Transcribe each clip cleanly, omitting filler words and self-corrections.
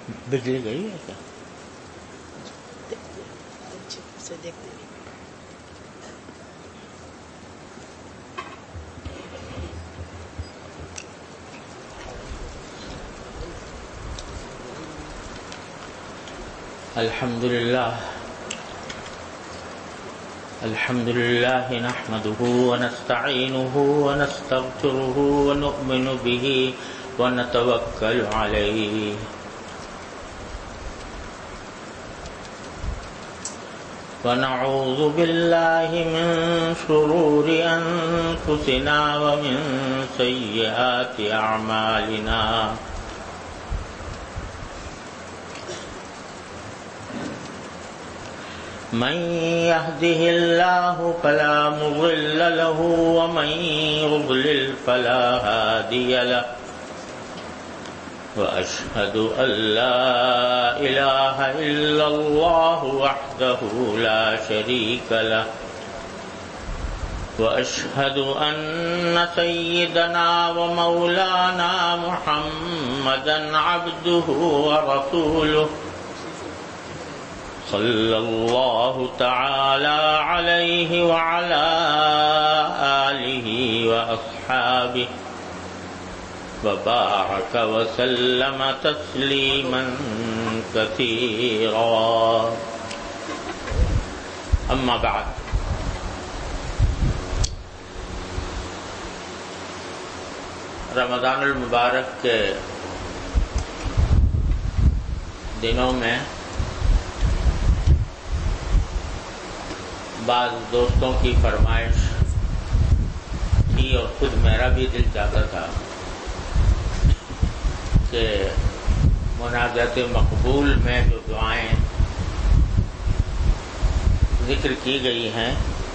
بجلی گئی ہے کیا؟ الحمد لله نحمده ونستعينه ونستغفره ونؤمن به ونتوكل عليه ونعوذ بالله من شرور أنفسنا ومن سيئات أعمالنا من يهده الله فلا مضل له ومن يضلل فلا هادي له وأشهد أن لا إله إلا الله وحده لا شريك له وأشهد أن سيدنا ومولانا محمدا عبده ورسوله صلى الله تعالى عليه وعلى آله وأصحابه وبارك وسلم تسليما كثيرا أما بعد رمضان المبارک کے دنوں میں بعض دوستوں کی فرمائش تھی اور خود میرا بھی دل چاہتا تھا کہ مناجات مقبول میں جو دعائیں ذکر کی گئی ہیں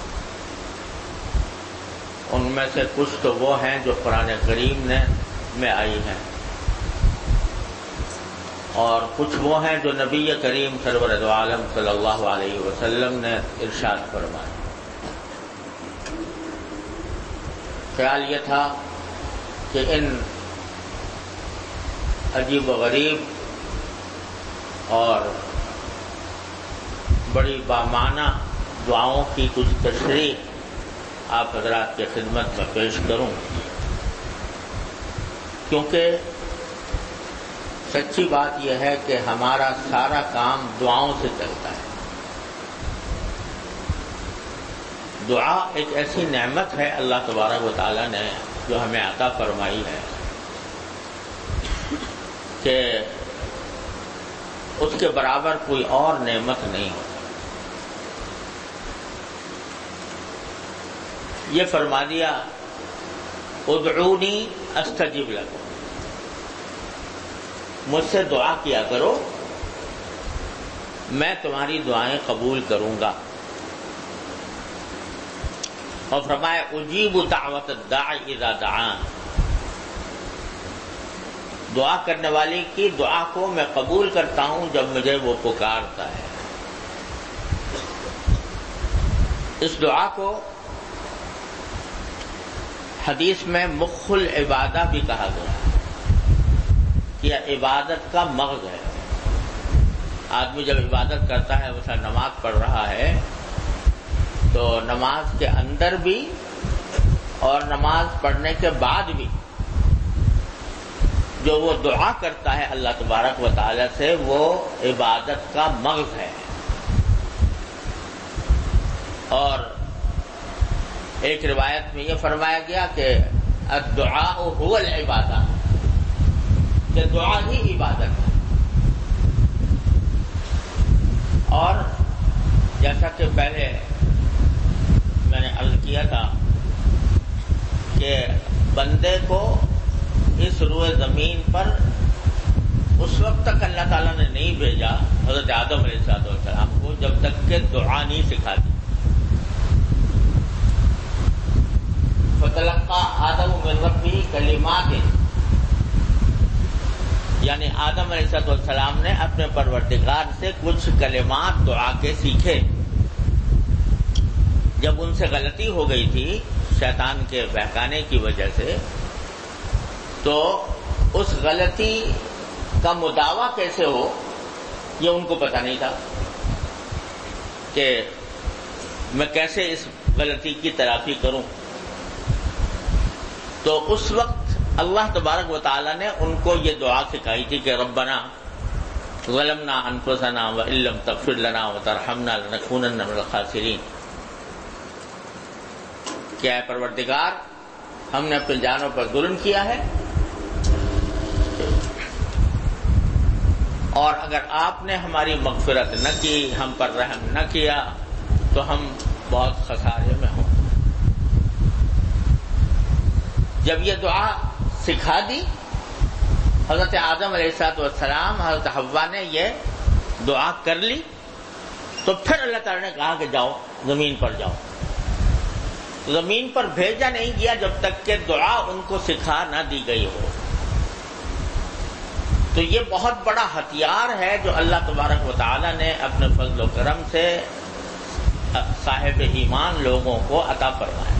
ان میں سے کچھ تو وہ ہیں جو قرآن کریم میں آئی ہیں اور کچھ وہ ہیں جو نبی کریم سرور دو عالم صلی اللہ علیہ وسلم نے ارشاد فرمایا۔ خیال یہ تھا کہ ان عجیب و غریب اور بڑی بامعنی دعاؤں کی کچھ تشریح آپ حضرات کی خدمت میں پیش کروں، کیونکہ سچی بات یہ ہے کہ ہمارا سارا کام دعاؤں سے چلتا ہے۔ دعا ایک ایسی نعمت ہے اللہ تبارک و تعالیٰ نے جو ہمیں عطا فرمائی ہے کہ اس کے برابر کوئی اور نعمت نہیں ہوتی۔ یہ فرما دیا ادعونی استجب لکم، مجھ سے دعا کیا کرو میں تمہاری دعائیں قبول کروں گا، اور فرمایا اجیب دعوت الداعی اذا دعان، دعا کرنے والی کی دعا کو میں قبول کرتا ہوں جب مجھے وہ پکارتا ہے۔ اس دعا کو حدیث میں مخ العبادہ بھی کہا گیا ہے، یہ عبادت کا مغز ہے۔ آدمی جب عبادت کرتا ہے، مثلا نماز پڑھ رہا ہے، تو نماز کے اندر بھی اور نماز پڑھنے کے بعد بھی جو وہ دعا کرتا ہے اللہ تبارک و تعالی سے، وہ عبادت کا مغز ہے۔ اور ایک روایت میں یہ فرمایا گیا کہ الدعاء هو العبادہ، کہ دعا ہی عبادت ہے۔ اور جیسا کہ پہلے میں نے عرض کیا تھا کہ بندے کو اس روئے زمین پر اس وقت تک اللہ تعالیٰ نے نہیں بھیجا حضرت آدم علیہ السلام کو جب تک کہ دعا نہیں سکھاتی۔ فتلقى آدم من ربه کلمات، یعنی آدم علیہ السلام نے اپنے پروردگار سے کچھ کلمات دعا کے سیکھے۔ جب ان سے غلطی ہو گئی تھی شیطان کے بہکانے کی وجہ سے، تو اس غلطی کا مداوع کیسے ہو یہ ان کو پتہ نہیں تھا کہ میں کیسے اس غلطی کی تلافی کروں. تو اس وقت اللہ تبارک و تعالی نے ان کو یہ دعا سکھائی تھی کہ ربنا ظلمنا انفسنا وان لم تغفر لنا وترحمنا لنكونن من الخاسرین. کیا ہے پروردگار، ہم نے اپنی جانوں پر ظلم کیا ہے، اور اگر آپ نے ہماری مغفرت نہ کی، ہم پر رحم نہ کیا تو ہم بہت خسارے میں ہوں. جب یہ دعا سکھا دی حضرت آدم علیہ السلام، حضرت حوا نے یہ دعا کر لی، تو پھر اللہ تعالی نے کہا کہ جاؤ زمین پر جاؤ. زمین پر بھیجا نہیں گیا جب تک کہ دعا ان کو سکھا نہ دی گئی ہو. تو یہ بہت بڑا ہتھیار ہے جو اللہ تبارک و تعالی نے اپنے فضل و کرم سے صاحب ایمان لوگوں کو عطا فرمایا.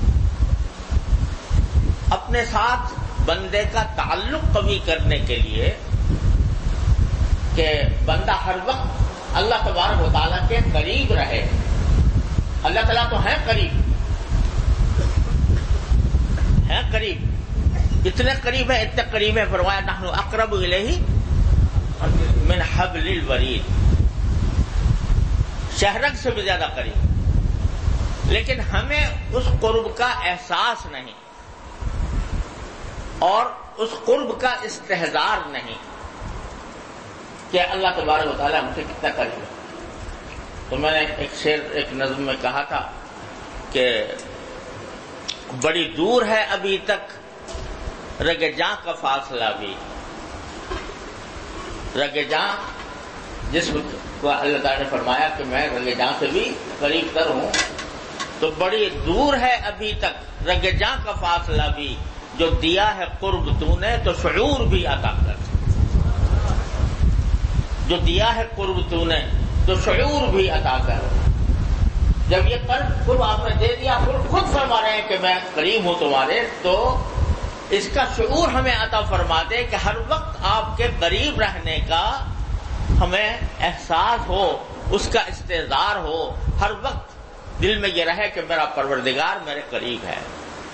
اپنے ساتھ بندے کا تعلق قوی کرنے کے لیے کہ بندہ ہر وقت اللہ تبارک و تعالیٰ کے قریب رہے. اللہ تعالیٰ تو ہے قریب، ہے قریب، اتنے قریب ہے، اتنے قریب ہے، فرمایا نحن اقرب الیہ من حبل الورید، شہرگ سے بھی زیادہ قریب. لیکن ہمیں اس قرب کا احساس نہیں اور اس قرب کا استحضار نہیں کہ اللہ تبارک و تعالیٰ ہم سے کتنا قریب ہے. تو میں نے ایک شعر ایک نظم میں کہا تھا کہ بڑی دور ہے ابھی تک رگ جاں کا فاصلہ بھی، رگ جاں جس کو اللہ تعالیٰ نے فرمایا کہ میں رگ جاں سے بھی قریب تر ہوں. تو بڑی دور ہے ابھی تک رگ جاں کا فاصلہ بھی، جو دیا ہے قرب تو نے تو شعور بھی عطا کر. جو دیا ہے قرب تو نے تو شعور بھی عطا کر. جب یہ قرب آپ نے دے دیا، خود فرما رہے ہیں کہ میں قریب ہوں تمہارے، تو اس کا شعور ہمیں عطا فرما دے کہ ہر وقت آپ کے قریب رہنے کا ہمیں احساس ہو، اس کا استحضار ہو، ہر وقت دل میں یہ رہے کہ میرا پروردگار میرے قریب ہے.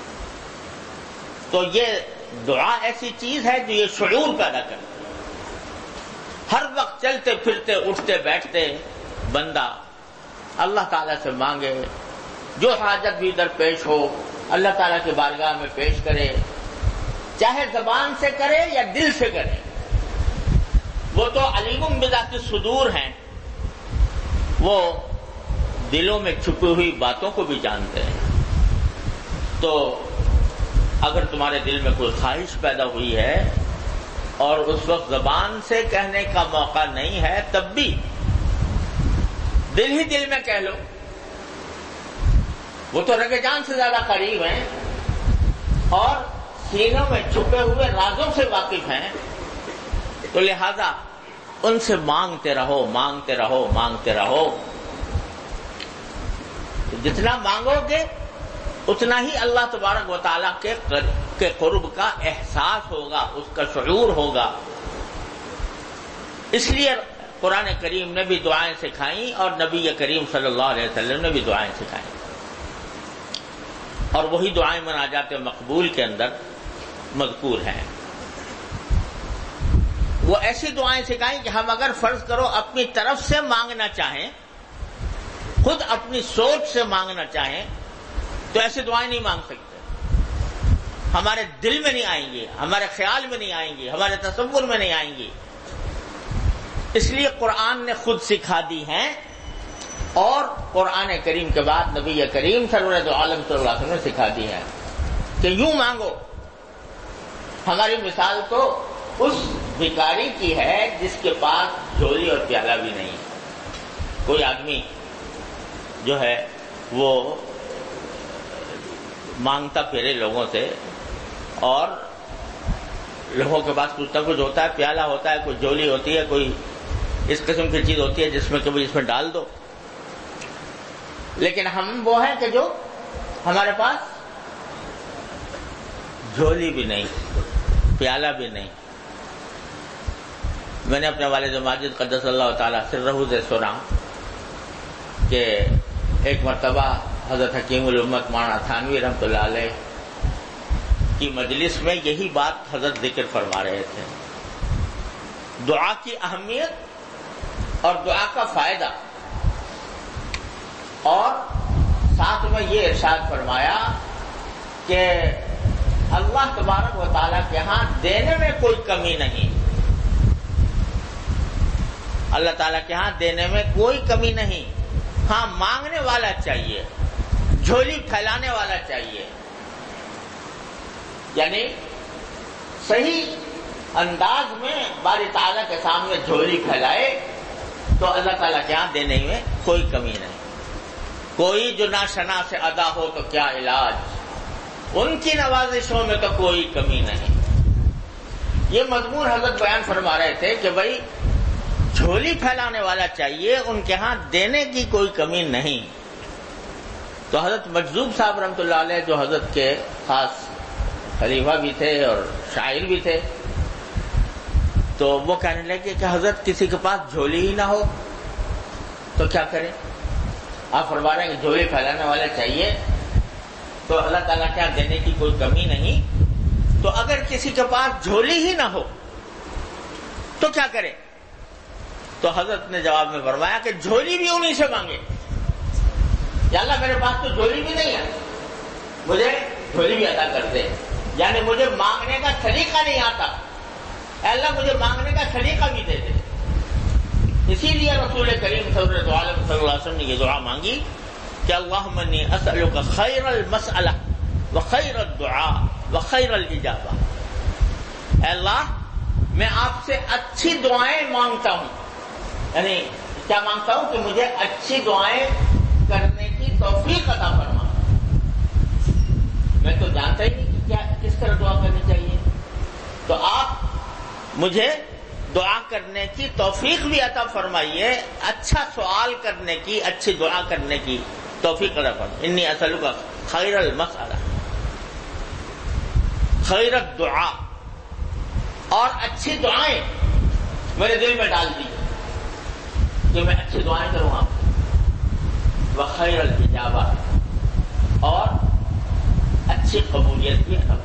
تو یہ دعا ایسی چیز ہے جو یہ شعور پیدا کرتی ہے. ہر وقت چلتے پھرتے اٹھتے بیٹھتے بندہ اللہ تعالیٰ سے مانگے، جو حاجت بھی درپیش ہو اللہ تعالیٰ کی بارگاہ میں پیش کرے، چاہے زبان سے کرے یا دل سے کرے. وہ تو علیم بذات الصدور ہیں، وہ دلوں میں چھپی ہوئی باتوں کو بھی جانتے ہیں. تو اگر تمہارے دل میں کوئی خواہش پیدا ہوئی ہے اور اس وقت زبان سے کہنے کا موقع نہیں ہے، تب بھی دل ہی دل میں کہہ لو. وہ تو رگ جان سے زیادہ قریب ہیں اور سینوں میں چھپے ہوئے رازوں سے واقف ہیں. تو لہذا ان سے مانگتے رہو، مانگتے رہو، مانگتے رہو. جتنا مانگو گے اتنا ہی اللہ تبارک و تعالیٰ کے قرب کا احساس ہوگا، اس کا شعور ہوگا. اس لیے قرآن کریم نے بھی دعائیں سکھائیں اور نبی کریم صلی اللہ علیہ وسلم نے بھی دعائیں سکھائیں. اور وہی دعائیں مناجات مقبول کے اندر مذکور ہیں. وہ ایسی دعائیں سکھائیں کہ ہم اگر فرض کرو اپنی طرف سے مانگنا چاہیں، خود اپنی سوچ سے مانگنا چاہیں، تو ایسی دعائیں نہیں مانگ سکتے. ہمارے دل میں نہیں آئیں گی، ہمارے خیال میں نہیں آئیں گی، ہمارے تصور میں نہیں آئیں گی. اس لیے قرآن نے خود سکھا دی ہیں اور قرآن کریم کے بعد نبی کریم سرور دو عالم صلی اللہ علیہ وسلم نے سکھا دی ہے کہ یوں مانگو. ہماری مثال تو اس بھکاری کی ہے جس کے پاس جھولی اور پیالہ بھی نہیں. کوئی آدمی جو ہے وہ مانگتا پھرے لوگوں سے اور لوگوں کے پاس کچھ نہ کچھ ہوتا ہے، پیالہ ہوتا ہے، کوئی جھولی ہوتی ہے، کوئی اس قسم کی چیز ہوتی ہے جس میں کبھی اس میں ڈال دو. لیکن ہم وہ ہیں کہ جو ہمارے پاس جھولی بھی نہیں، پیالہ بھی نہیں. میں نے اپنے والد ماجد قدس اللہ تعالی سرہ سے سنا کہ ایک مرتبہ حضرت حکیم الامت مولانا تھانوی رحمۃ اللہ علیہ کی مجلس میں یہی بات حضرت ذکر فرما رہے تھے، دعا کی اہمیت اور دعا کا فائدہ، اور ساتھ میں یہ ارشاد فرمایا کہ اللہ تبارک و تعالیٰ کے ہاں دینے میں کوئی کمی نہیں، اللہ تعالیٰ کے ہاں دینے میں کوئی کمی نہیں، ہاں مانگنے والا چاہیے، جھولی پھیلانے والا چاہیے، یعنی صحیح انداز میں باری تعالیٰ کے سامنے جھولی پھیلائے تو اللہ تعالیٰ کے ہاں دینے میں کوئی کمی نہیں۔ کوئی جو ناشنا سے ادا ہو تو کیا علاج، ان کی نوازشوں میں تو کوئی کمی نہیں۔ یہ مضمون حضرت بیان فرما رہے تھے کہ بھائی جھولی پھیلانے والا چاہیے، ان کے ہاں دینے کی کوئی کمی نہیں۔ تو حضرت مجذوب صاحب رحمۃ اللہ علیہ جو حضرت کے خاص خلیفہ بھی تھے اور شاعر بھی تھے، تو وہ کہنے لگے کہ حضرت کسی کے پاس جھولی ہی نہ ہو تو کیا کریں؟ آپ فرما رہے ہیں کہ جھولی پھیلانے والا چاہیے، تو اللہ تعالیٰ کیا دینے کی کوئی کمی نہیں، تو اگر کسی کے پاس جھولی ہی نہ ہو تو کیا کرے؟ تو حضرت نے جواب میں فرمایا کہ جھولی بھی انہی سے مانگے۔ یا اللہ میرے پاس تو جھولی بھی نہیں ہے، مجھے جھولی بھی عطا کر دے، یعنی مجھے مانگنے کا طریقہ نہیں آتا، اے اللہ مجھے مانگنے کا طریقہ بھی دے دے۔ اسی لیے رسول کریم صلی اللہ علیہ وسلم نے یہ دعا مانگی کہ اللہم انی اسألک خیر المسئلہ وخیر الدعاء وخیر الاجابہ، اے اللہ میں آپ سے اچھی دعائیں مانگتا ہوں، یعنی کیا مانگتا ہوں کہ مجھے اچھی دعائیں کرنے کی توفیق عطا فرما۔ میں تو جانتا ہی نہیں کہ کیا کس طرح دعا کرنی چاہیے، تو آپ مجھے دعا کرنے کی توفیق بھی عطا فرمائیے، اچھا سوال کرنے کی، اچھی دعا کرنے کی توفیق عطا فرمائیے۔ انی اسألک خیر المسئلہ خیر الدعاء، اور اچھی دعائیں میرے دل میں ڈال دی کہ میں اچھی دعائیں کروں آپ کو، وخیر الاجابہ، اور اچھی قبولیت بھی عطا فرمائیے۔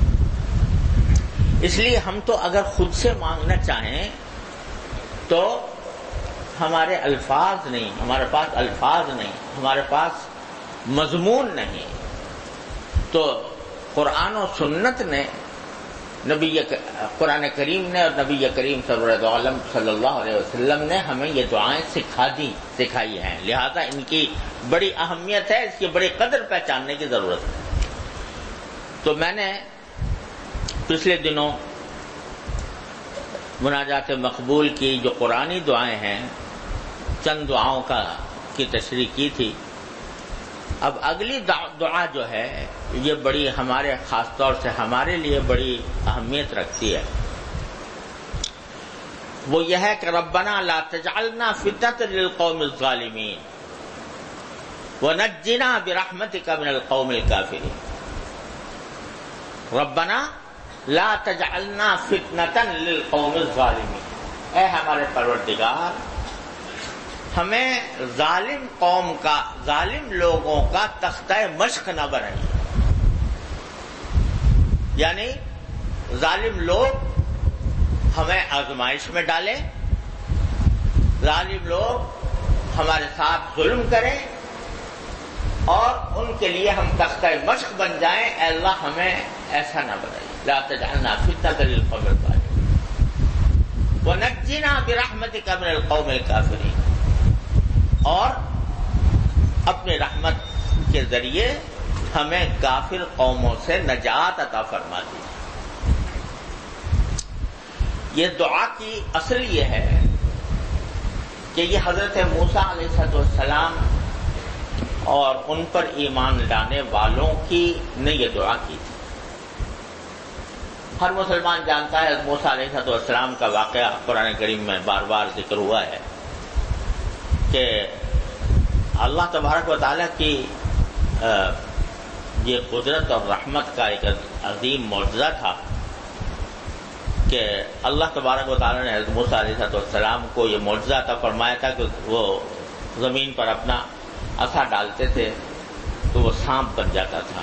اس لیے ہم تو اگر خود سے مانگنا چاہیں تو ہمارے الفاظ نہیں، ہمارے پاس الفاظ نہیں، ہمارے پاس مضمون نہیں، تو قرآن و سنت نے قرآن کریم نے اور نبی کریم صلی اللہ علیہ وسلم نے ہمیں یہ دعائیں سکھائی ہیں، لہذا ان کی بڑی اہمیت ہے، اس کی بڑی قدر پہچاننے کی ضرورت ہے۔ تو میں نے پچھلے دنوں مناجات مقبول کی جو قرآنی دعائیں ہیں، چند دعاؤں کی تشریح کی تھی۔ اب اگلی دعا جو ہے یہ بڑی ہمارے خاص طور سے ہمارے لیے بڑی اہمیت رکھتی ہے، وہ یہ ہے کہ ربنا لا تجعلنا فتنة للقوم الظالمین ونجنا برحمتک من القوم الکافرین۔ ربنا لا تجعلنا فتنة للقوم الظالمین، اے ہمارے پروردگار ہمیں ظالم قوم کا، ظالم لوگوں کا تختہ مشق نہ بنائیے، یعنی ظالم لوگ ہمیں آزمائش میں ڈالیں، ظالم لوگ ہمارے ساتھ ظلم کریں اور ان کے لیے ہم تختہ مشق بن جائیں، اے اللہ ہمیں ایسا نہ بنائیے۔ لا تجعلنا فتنة للقوم الظالمین ونجنا برحمتک من القوم الکافرین، اور اپنی رحمت کے ذریعے ہمیں کافر قوموں سے نجات عطا فرما دی۔ یہ دعا کی اصل یہ ہے کہ یہ حضرت موسیٰ علیہ السلام اور ان پر ایمان لانے والوں کی نے یہ دعا کی تھی۔ ہر مسلمان جانتا ہے حضرت موسیٰ علیہ السلام کا واقعہ قرآن کریم میں بار بار ذکر ہوا ہے کہ اللہ تبارک و تعالیٰ کی یہ قدرت اور رحمت کا ایک عظیم معجزہ تھا کہ اللہ تبارک و تعالیٰ نے حضرت موسیٰ علیہ السلام کو یہ معجزہ عطا فرمایا تھا کہ وہ زمین پر اپنا عصا ڈالتے تھے تو وہ سانپ بن جاتا تھا.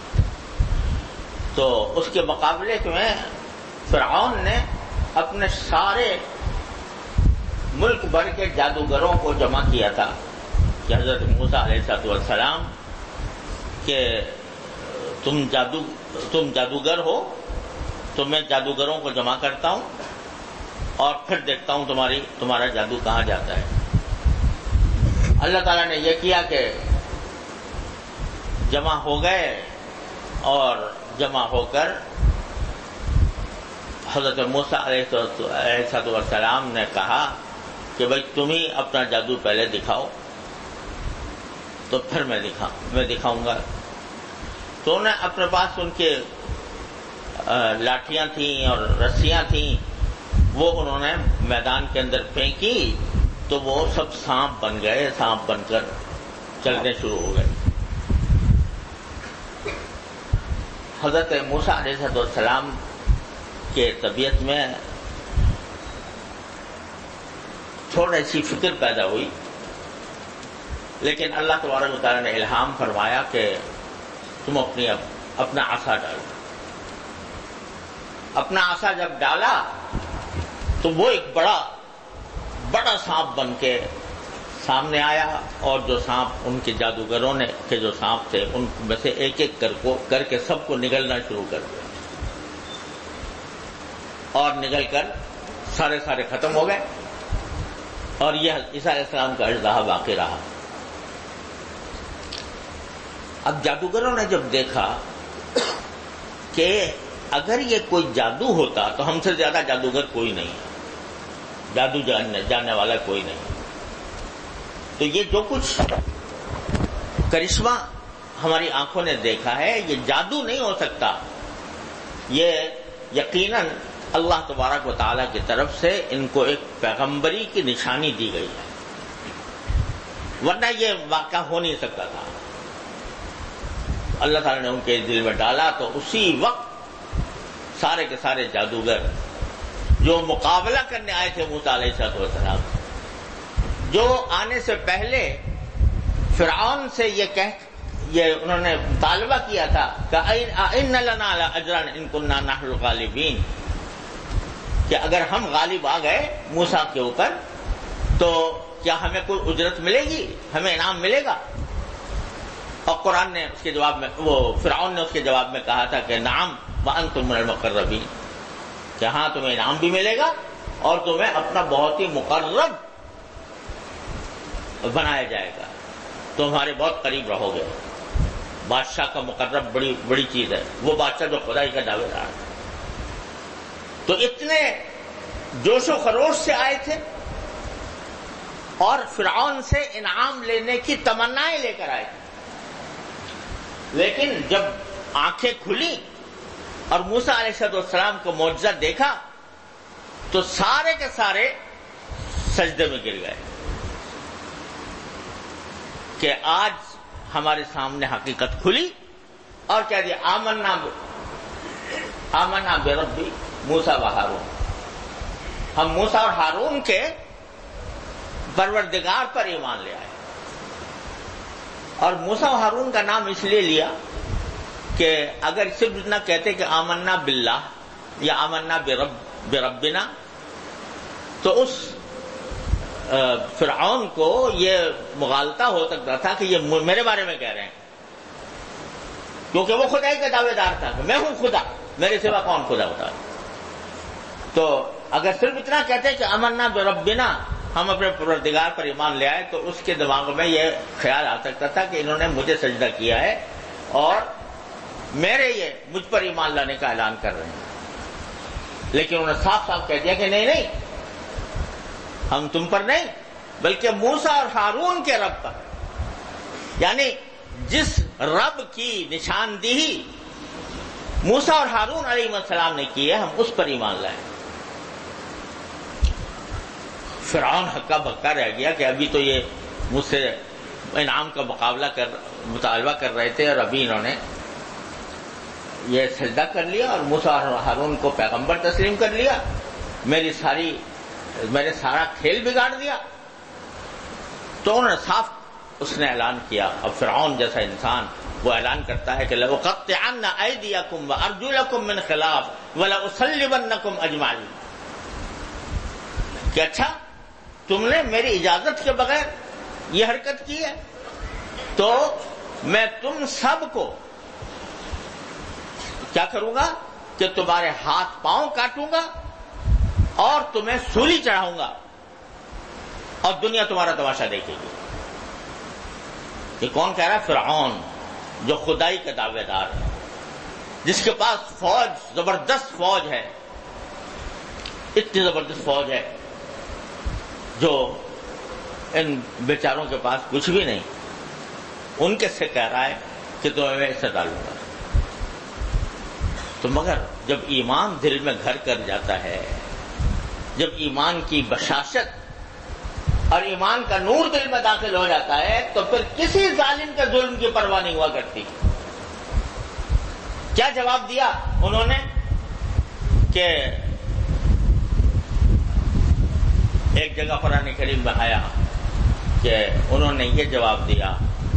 تو اس کے مقابلے میں فرعون نے اپنے سارے ملک بھر کے جادوگروں کو جمع کیا تھا کہ حضرت موسیٰ علیہ السلام کہ تم جادوگر ہو تو میں جادوگروں کو جمع کرتا ہوں اور پھر دیکھتا ہوں تمہارا جادو کہاں جاتا ہے. اللہ تعالیٰ نے یہ کیا کہ جمع ہو گئے اور جمع ہو کر حضرت موسیٰ علیہ السلام نے کہا کہ بھائی تم ہی اپنا جادو پہلے دکھاؤ تو پھر میں دکھاؤں گا. تو انہیں اپنے پاس ان کے لاٹھیاں تھیں اور رسیاں تھیں، وہ انہوں نے میدان کے اندر پھینکی تو وہ سب سانپ بن گئے، سانپ بن کر چلنے شروع ہو گئے. حضرت موسیٰ علیہ السلام کے طبیعت میں تھوڑی سی فکر پیدا ہوئی، لیکن اللہ تبارک و تعالیٰ نے الہام فرمایا کہ تم اپنا عصا ڈالو. اپنا عصا جب ڈالا تو وہ ایک بڑا سانپ بن کے سامنے آیا، اور جو سانپ ان کے جادوگروں نے کے جو سانپ تھے ان میں سے ایک ایک کر کے سب کو نگلنا شروع کر دیا، اور نگل کر سارے ختم ہو گئے، اور یہ عیسیٰ علیہ السلام کا اژدہا باقی رہا. اب جادوگروں نے جب دیکھا کہ اگر یہ کوئی جادو ہوتا تو ہم سے زیادہ جادوگر کوئی نہیں ہے، جادو جاننے والا کوئی نہیں، تو یہ جو کچھ کرشمہ ہماری آنکھوں نے دیکھا ہے یہ جادو نہیں ہو سکتا، یہ یقیناً اللہ تبارک و تعالیٰ کی طرف سے ان کو ایک پیغمبری کی نشانی دی گئی ہے، ورنہ یہ واقعہ ہو نہیں سکتا تھا. اللہ تعالیٰ نے ان کے دل میں ڈالا تو اسی وقت سارے کے سارے جادوگر جو مقابلہ کرنے آئے تھے موسیٰ علیہ السلام، جو آنے سے پہلے فرعون سے یہ انہوں نے مطالبہ کیا تھا کہ ان لنا لاجرا ان كنا نحن الغالبین، کہ اگر ہم غالب آ گئے موسیٰ کے اوپر تو کیا ہمیں کوئی اجرت ملے گی، ہمیں انعام ملے گا؟ اور قرآن نے اس کے جواب میں فرعون نے اس کے جواب میں کہا تھا کہ نعم وانتم من المقربین، کہ ہاں تمہیں انعام بھی ملے گا اور تمہیں اپنا بہت ہی مقرب بنایا جائے گا، تم ہمارے بہت قریب رہو گے. بادشاہ کا مقرب بڑی چیز ہے، وہ بادشاہ جو خدائی کا دعوے دار ہے. تو اتنے جوش و خروش سے آئے تھے اور فرعون سے انعام لینے کی تمنائیں لے کر آئے تھے، لیکن جب آنکھیں کھلی اور موسیٰ علیہ السلام کو معجزہ دیکھا تو سارے کے سارے سجدے میں گر گئے کہ آج ہمارے سامنے حقیقت کھلی. اور کیا دیا؟ آمنا بربی موسیٰ و ہارون، ہم موسیٰ اور ہارون کے پروردگار پر ایمان لے آئے. اور موسیٰ و ہارون کا نام اس لیے لیا کہ اگر صرف اتنا کہتے کہ آمنا باللہ یا آمنا بربنا تو اس فرعون کو یہ مغالطہ ہو سکتا تھا کہ یہ میرے بارے میں کہہ رہے ہیں، کیونکہ وہ خدائی کا دعوے دار تھا کہ میں ہوں خدا، میرے سوا کون خدا ہوتا ہے. تو اگر صرف اتنا کہتے کہ آمنا بربنا، ہم اپنے پروردگار پر ایمان لے آئے، تو اس کے دماغ میں یہ خیال آ سکتا تھا کہ انہوں نے مجھے سجدہ کیا ہے اور مجھ پر ایمان لانے کا اعلان کر رہے ہیں. لیکن انہوں نے صاف صاف کہہ دیا کہ نہیں، ہم تم پر نہیں بلکہ موسیٰ اور ہارون کے رب پر، یعنی جس رب کی نشاندہی موسیٰ اور ہارون علیہ السلام نے کی ہے ہم اس پر ایمان لائیں. فرعون ہکا بکا رہ گیا کہ ابھی تو یہ مجھ سے انعام کا مطالبہ کر رہے تھے اور ابھی انہوں نے یہ سجدہ کر لیا اور موسیٰ اور ہارون کو پیغمبر تسلیم کر لیا، میرے سارا کھیل بگاڑ دیا. تو انہوں نے صاف اس نے اعلان کیا. اب فرعون جیسا انسان وہ اعلان کرتا ہے کہ لَأُقَطِّعَنَّ أَيْدِيَكُمْ وَأَرْجُلَكُمْ مِنْ خِلَافٍ وَلَأُصَلِّبَنَّكُمْ أَجْمَعِينَ. کہ اچھا تم نے میری اجازت کے بغیر یہ حرکت کی ہے تو میں تم سب کو کیا کروں گا کہ تمہارے ہاتھ پاؤں کاٹوں گا اور تمہیں سولی چڑھاؤں گا اور دنیا تمہارا تماشا دیکھے گی. یہ کون کہہ رہا ہے؟ فرعون، جو خدائی کا دعوے دار ہے، جس کے پاس فوج، زبردست فوج ہے، اتنی زبردست فوج ہے جو ان بیچاروں کے پاس کچھ بھی نہیں. ان کے سے کہہ رہا ہے کہ تمہیں میں اسے ڈالوں گا. تو مگر جب ایمان دل میں گھر کر جاتا ہے، جب ایمان کی بشاشت اور ایمان کا نور دل میں داخل ہو جاتا ہے، تو پھر کسی ظالم کے ظلم کی پرواہ نہیں ہوا کرتی. کیا جواب دیا انہوں نے کہ ایک جگہ قرآن کریم میں آیا کہ انہوں نے یہ جواب دیا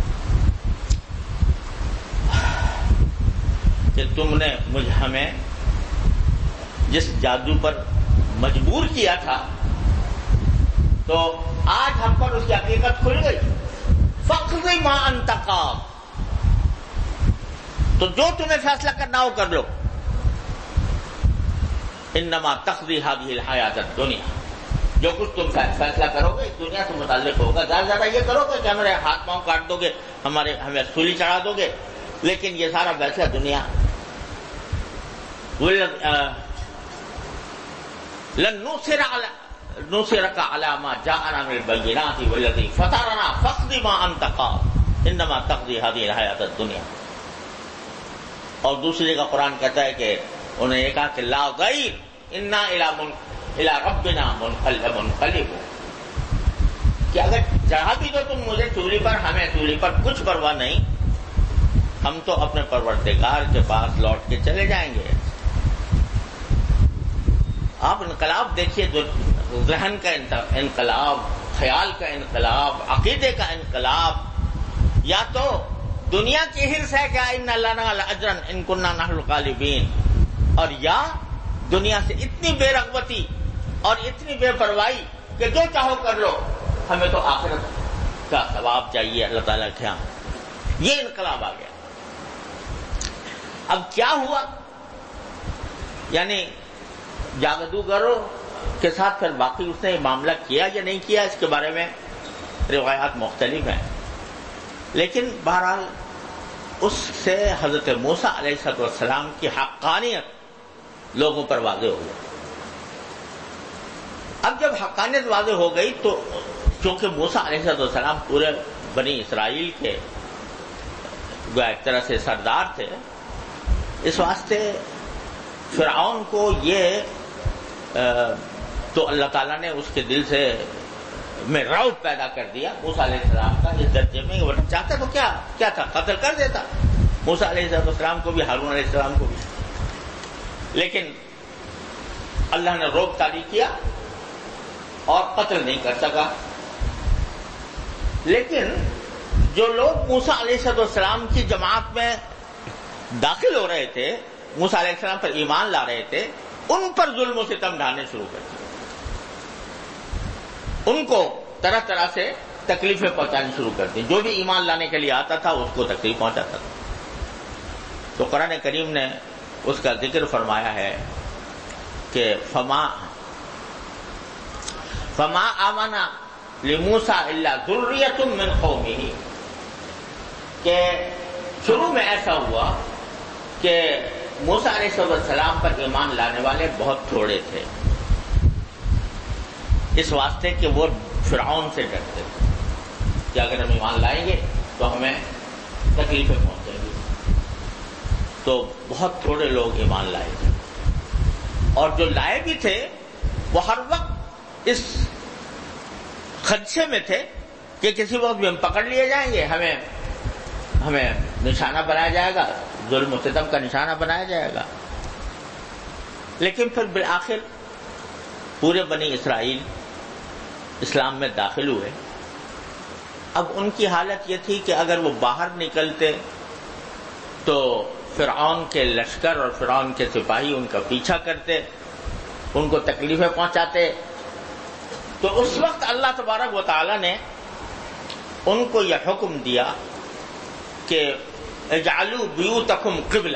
کہ تم نے ہمیں جس جادو پر مجبور کیا تھا تو آج ہم پر اس کی حقیقت کھل گئی. فَاقْضِ مَا أَنْتَ قَاضٍ، تو جو تمہیں فیصلہ کرنا ہو کر لو. إِنَّمَا تَقْضِي هَذِهِ الْحَيَاةَ الدُّنْيَا، جو کچھ تم فیصلہ کرو گے اس دنیا سے متعلق ہوگا. زیادہ یہ کرو گے کہ ہمارے ہاتھ پاؤں کاٹ دو گے، ہمیں سولی چڑھا دو گے، لیکن یہ سارا فیصلہ دنیا. لن نُصِرَكَ عَلَىٰ مَا جَاءَنَا مِنَ الْبَيِّنَاتِ وَالَّذِي فَطَرَنَا فَاقْضِ مَا أَنْتَ قَاضٍ إِنَّمَا تَقْضِي هَذِهِ الْحَيَاةَ الدُّنْيَا. اور دوسری جگہ قرآن کہتا ہے کہ انہوں نے یہ کہا کہ لا ضَيْرٍ إِنَّا إِلَىٰ رَبِّنَا مُنْقَلِبُونَ، کہ اگر چاہا بھی تو تم مجھے سولی پر، ہمیں سولی پر کچھ پرواہ نہیں، ہم تو اپنے پروردگار کے پاس لوٹ کے چلے جائیں گے. آپ انقلاب دیکھیے، جو ذہن کا انقلاب، خیال کا انقلاب، عقیدے کا انقلاب. یا تو دنیا کی حرص ہے کہ ان لنا لاجرا ان كنا نحن الغالبین، اور یا دنیا سے اتنی بے رغبتی اور اتنی بے پرواہی کہ جو چاہو کر لو، ہمیں تو آخرت کا ثواب چاہیے اللہ تعالیٰ کے ہاں. یہ انقلاب آ گیا. اب کیا ہوا؟ یعنی جادوگروں کے ساتھ پھر باقی اس نے معاملہ کیا یا نہیں کیا، اس کے بارے میں روایات مختلف ہیں. لیکن بہرحال اس سے حضرت موسیٰ علیہ السلام کی حقانیت لوگوں پر واضح ہو گئی. اب جب حقانیت واضح ہو گئی تو چونکہ موسیٰ علیہ السلام پورے بنی اسرائیل کے ایک طرح سے سردار تھے، اس واسطے فرعون کو یہ تو اللہ تعالیٰ نے اس کے دل سے میں رعب پیدا کر دیا موسیٰ علیہ السلام کا اس درجے میں. وہ چاہتا تو کیا تھا، قتل کر دیتا موسیٰ علیہ السلام کو بھی، ہارون علیہ السلام کو بھی. لیکن اللہ نے روک طاری کیا اور قتل نہیں کر سکا. لیکن جو لوگ موسیٰ علیہ السلام کی جماعت میں داخل ہو رہے تھے، موسیٰ علیہ السلام پر ایمان لا رہے تھے، ان پر ظلم و ستم ڈھانے شروع کر دیے. ان کو طرح طرح سے تکلیفیں پہنچانی شروع کر دی. جو بھی ایمان لانے کے لیے آتا تھا اس کو تکلیف پہنچاتا تھا. تو قرآن کریم نے اس کا ذکر فرمایا ہے کہ فما آمن لموسیٰ الا ذریۃ من قومہ، کہ شروع میں ایسا ہوا کہ موسیٰ علیہ السلام پر ایمان لانے والے بہت تھوڑے تھے، اس واسطے کہ وہ فرعون سے ڈرتے تھے کہ اگر ہم ایمان لائیں گے تو ہمیں تکلیفیں پہنچیں گی. تو بہت تھوڑے لوگ ایمان لائے تھے، اور جو لائے بھی تھے وہ ہر وقت اس خدشے میں تھے کہ کسی وقت بھی ہم پکڑ لیے جائیں گے، ہمیں نشانہ بنایا جائے گا، ظلم و ستم کا نشانہ بنایا جائے گا. لیکن پھر بالآخر پورے بنی اسرائیل اسلام میں داخل ہوئے. اب ان کی حالت یہ تھی کہ اگر وہ باہر نکلتے تو فرعون کے لشکر اور فرعون کے سپاہی ان کا پیچھا کرتے، ان کو تکلیفیں پہنچاتے. تو اس وقت اللہ تبارک و تعالی نے ان کو یہ حکم دیا کہ اجعلوا بیوتکم قبلہ،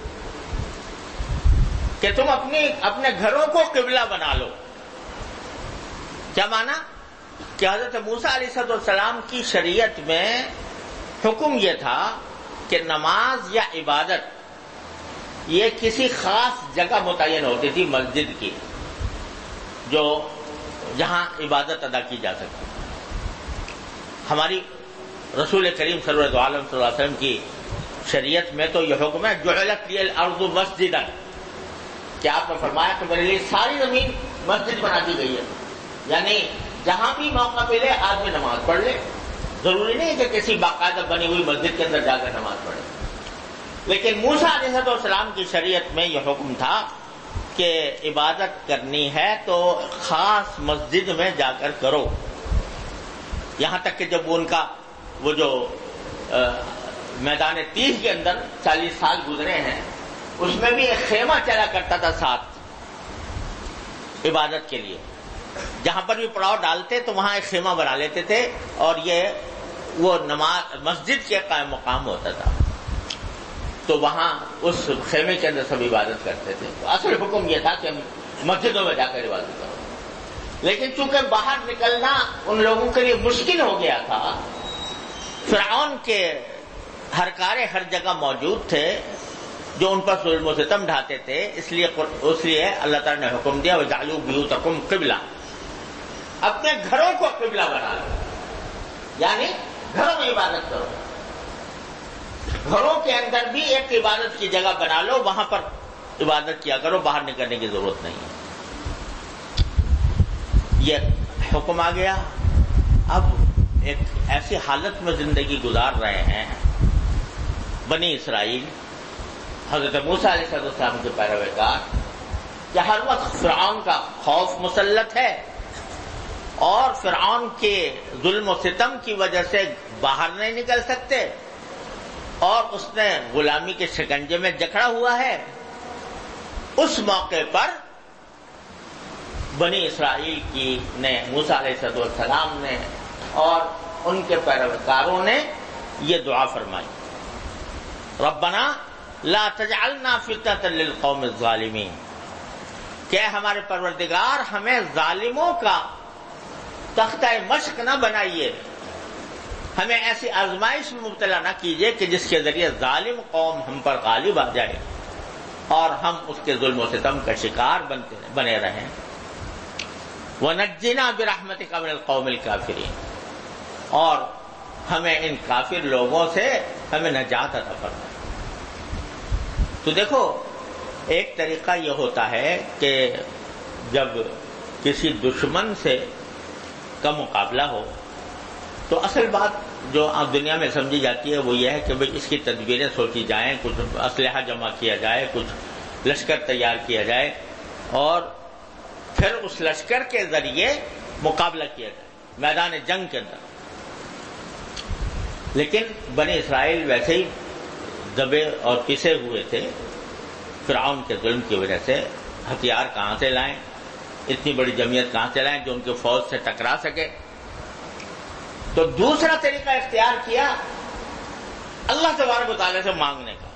کہ تم اپنے گھروں کو قبلہ بنا لو. کیا معنی؟ کہ حضرت موسیٰ علیہ السلام کی شریعت میں حکم یہ تھا کہ نماز یا عبادت یہ کسی خاص جگہ متعین ہوتی تھی، مسجد کی، جو جہاں عبادت ادا کی جا سکتی. ہماری رسول کریم صلی اللہ علیہ وسلم کی شریعت میں تو یہ حکم ہے جعلت لی الارض مسجدا، کہ آپ نے فرمایا کہ میرے لیے ساری زمین مسجد بنا دی گئی ہے. یعنی جہاں بھی موقع ملے آدمی نماز پڑھ لے، ضروری نہیں کہ کسی باقاعدہ بنی ہوئی مسجد کے اندر جا کر نماز پڑھے. لیکن موسیٰ علیہ السلام کی شریعت میں یہ حکم تھا کہ عبادت کرنی ہے تو خاص مسجد میں جا کر کرو. یہاں تک کہ جب ان کا وہ جو میدان تیس کے اندر 40 سال گزرے ہیں، اس میں بھی ایک خیمہ چلا کرتا تھا ساتھ عبادت کے لیے. جہاں پر بھی پڑاؤ ڈالتے تو وہاں ایک خیمہ بنا لیتے تھے، اور وہ نماز مسجد کے قائم مقام ہوتا تھا. تو وہاں اس خیمے کے اندر سب عبادت کرتے تھے. تو اصل حکم یہ تھا کہ مسجدوں میں جا کر عبادت کرو. لیکن چونکہ باہر نکلنا ان لوگوں کے لیے مشکل ہو گیا تھا، فرعون کے ہرکارے ہر جگہ موجود تھے جو ان پر ظلم و ستم ڈھاتے تھے، اس لیے اللہ تعالیٰ نے حکم دیا وَجَعَلُوا بِيُوتَكُمْ قِبْلَةً، اپنے گھروں کو قبلہ بنا لو. یعنی گھروں میں عبادت کرو، گھروں کے اندر بھی ایک عبادت کی جگہ بنا لو، وہاں پر عبادت کیا کرو، باہر نکلنے کی ضرورت نہیں ہے. یہ حکم آ گیا. اب ایک ایسی حالت میں زندگی گزار رہے ہیں بنی اسرائیل، حضرت موسیٰ علیہ السلام کے پیروکار، کہ ہر وقت فرعون کا خوف مسلط ہے، اور فرعون کے ظلم و ستم کی وجہ سے باہر نہیں نکل سکتے، اور اس نے غلامی کے شکنجے میں جکڑا ہوا ہے. اس موقع پر بنی اسرائیل نے موسیٰ علیہ السلام نے اور ان کے پیروکاروں نے یہ دعا فرمائی، ربنا لا تجعلنا فتنة للقوم الظالمین، کہ ہمارے پروردگار ہمیں ظالموں کا تختہ مشق نہ بنائیے، ہمیں ایسی آزمائش میں مبتلا نہ کیجیے کہ جس کے ذریعے ظالم قوم ہم پر غالب آ جائے اور ہم اس کے ظلم و ستم کا شکار بنے رہیں. وَنَجِّنَا بِرَحْمَتِكَ مِنَ الْقَوْمِ الْكَافِرِينَ، اور ہمیں ان کافر لوگوں سے ہمیں نجات عطا فرما. تو دیکھو، ایک طریقہ یہ ہوتا ہے کہ جب کسی دشمن سے کا مقابلہ ہو تو اصل بات جو آپ دنیا میں سمجھی جاتی ہے وہ یہ ہے کہ بھئی اس کی تدبیریں سوچی جائیں، کچھ اسلحہ جمع کیا جائے، کچھ لشکر تیار کیا جائے، اور پھر اس لشکر کے ذریعے مقابلہ کیا جائے میدان جنگ کے اندر. لیکن بنی اسرائیل ویسے ہی دبے اور پسے ہوئے تھے فرعون کے ظلم کی وجہ سے. ہتھیار کہاں سے لائیں، اتنی بڑی جمعیت کہاں سے لائیں جو ان کے فوج سے ٹکرا سکے. تو دوسرا طریقہ اختیار کیا اللہ تبارک و تعالیٰ سے مانگنے کا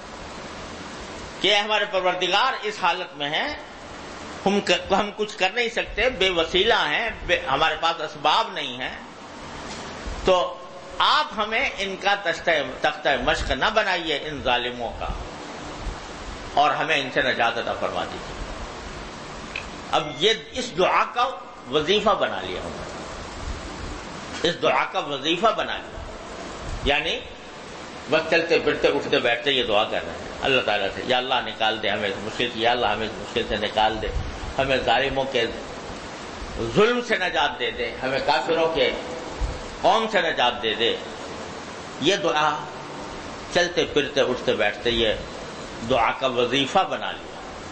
کہ ہمارے پروردگار اس حالت میں ہیں، ہم کچھ کر نہیں سکتے، بے وسیلہ ہیں، ہمارے پاس اسباب نہیں ہیں، تو آپ ہمیں ان کا تختہ مشق نہ بنائیے ان ظالموں کا، اور ہمیں ان سے نجات عطا فرما دیجیے. اب یہ اس دعا کا وظیفہ بنا لیا ہم نے، اس دعا کا وظیفہ بنا لیا. یعنی بس چلتے پھرتے اٹھتے بیٹھتے یہ دعا کر رہے ہیں اللہ تعالیٰ سے، یا اللہ نکال دے ہمیں اس مشکل سے، یا اللہ ہمیں اس مشکل سے نکال دے، ہمیں ظالموں کے ظلم سے نجات دے دے، ہمیں کافروں کے قوم سے نجات دے دے. یہ دعا چلتے پھرتے اٹھتے بیٹھتے یہ دعا کا وظیفہ بنا لیا.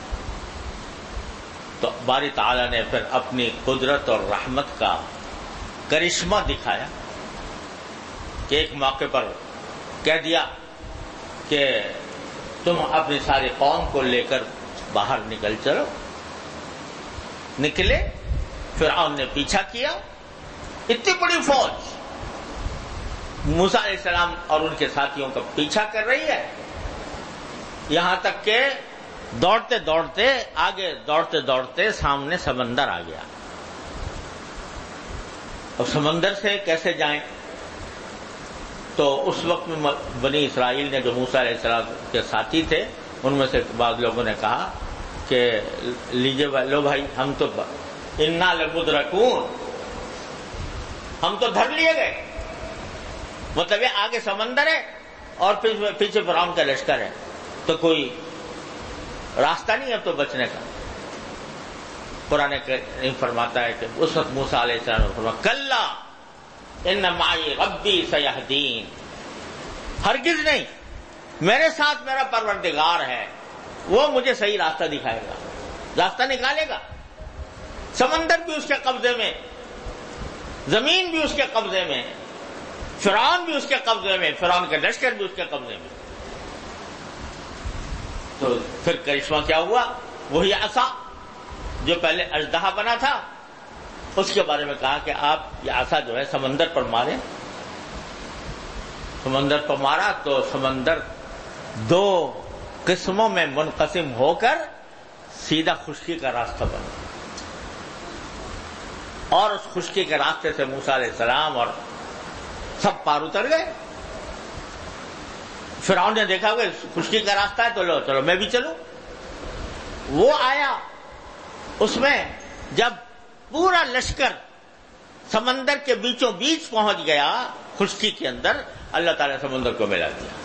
تو باری تعالیٰ نے پھر اپنی قدرت اور رحمت کا کرشمہ دکھایا کہ ایک موقع پر کہہ دیا کہ تم اپنی ساری قوم کو لے کر باہر نکل چلو. نکلے، فرعون نے پیچھا کیا، اتنی بڑی فوج موسیٰ علیہ السلام اور ان کے ساتھیوں کا پیچھا کر رہی ہے، یہاں تک کہ دوڑتے دوڑتے آگے دوڑتے دوڑتے سامنے سمندر آ گیا. اب سمندر سے کیسے جائیں؟ تو اس وقت میں بنی اسرائیل نے جو موسیٰ علیہ السلام کے ساتھی تھے ان میں سے بعض لوگوں نے کہا کہ لیجیے لو بھائی، ہم تو انا لمدرکون، ہم تو دھر لیے گئے. مطلب یہ آگے سمندر ہے اور پیچھے فرعون کا لشکر ہے، تو کوئی راستہ نہیں اب تو بچنے کا. قرآن کریم فرماتا ہے کہ اس وقت موسیٰ علیہ السلام نے فرمایا کلا ان معی ربی سیہدین، ہرگز نہیں، میرے ساتھ میرا پروردگار ہے، وہ مجھے صحیح راستہ دکھائے گا، راستہ نکالے گا. سمندر بھی اس کے قبضے میں، زمین بھی اس کے قبضے میں، فرعون بھی اس کے قبضے میں، فرعون کا لشکر بھی اس کے قبضے میں. تو پھر کرشمہ کیا ہوا؟ وہی عصا جو پہلے اژدہا بنا تھا، اس کے بارے میں کہا کہ آپ یہ عصا جو ہے سمندر پر ماریں. سمندر پر مارا تو سمندر دو قسموں میں منقسم ہو کر سیدھا خشکی کا راستہ بنا، اور اس خشکی کے راستے سے موسیٰ علیہ السلام اور سب پار اتر گئے. فرعون نے دیکھا کہ خشکی کا راستہ ہے تو لو چلو میں بھی چلوں. وہ آیا، اس میں جب پورا لشکر سمندر کے بیچوں بیچ پہنچ گیا خشکی کے اندر، اللہ تعالیٰ نے سمندر کو ملا دیا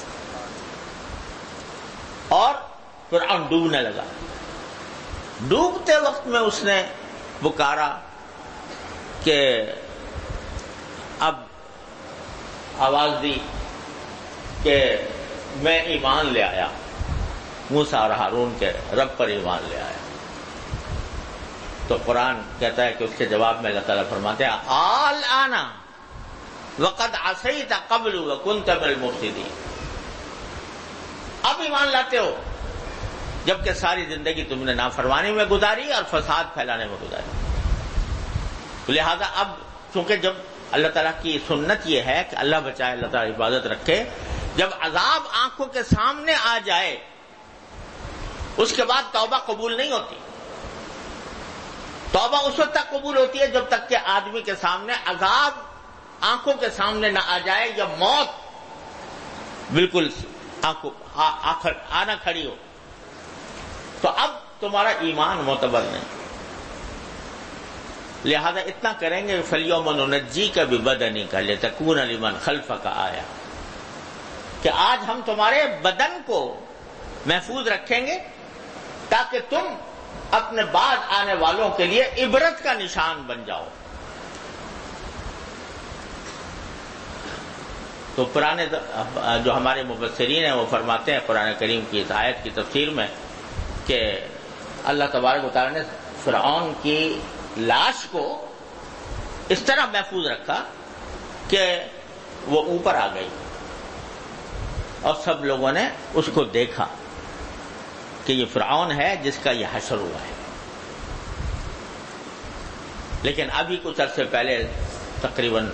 اور فرعون ڈوبنے لگا. ڈوبتے وقت میں اس نے پکارا کہ اب آواز دی کہ میں ایمان لے آیا، موسیٰ اور ہارون کے رب پر ایمان لے آیا. تو قرآن کہتا ہے کہ اس کے جواب میں اللہ تعالیٰ فرماتے ہیں الآن وقد عصیت قبل وکنت من المفسدین، اب ایمان لاتے ہو جبکہ ساری زندگی تم نے نافرمانی میں گزاری اور فساد پھیلانے میں گزاری. لہذا اب چونکہ جب اللہ تعالیٰ کی سنت یہ ہے کہ اللہ بچائے، اللہ تعالیٰ عبادت رکھے، جب عذاب آنکھوں کے سامنے آ جائے اس کے بعد توبہ قبول نہیں ہوتی. توبہ اس وقت تک قبول ہوتی ہے جب تک کہ آدمی کے سامنے عذاب آنکھوں کے سامنے نہ آ جائے یا موت بالکل آنا کھڑی ہو. تو اب تمہارا ایمان معتبر نہیں. لہذا اتنا کریں گے فَالْيَوْمَ نُنَجِّيكَ بِبَدَنِكَ لِتَكُونَ لِمَنْ خَلْفَكَ آیَةً، کہ آج ہم تمہارے بدن کو محفوظ رکھیں گے تاکہ تم اپنے بعد آنے والوں کے لیے عبرت کا نشان بن جاؤ. تو پرانے جو ہمارے مفسرین ہیں وہ فرماتے ہیں قرآن کریم کی اس آیت کی تفسیر میں کہ اللہ تبارک و تعالیٰ نے فرعون کی لاش کو اس طرح محفوظ رکھا کہ وہ اوپر آ گئی اور سب لوگوں نے اس کو دیکھا کہ یہ فرعون ہے جس کا یہ حشر ہوا ہے. لیکن ابھی کچھ عرصے پہلے، تقریباً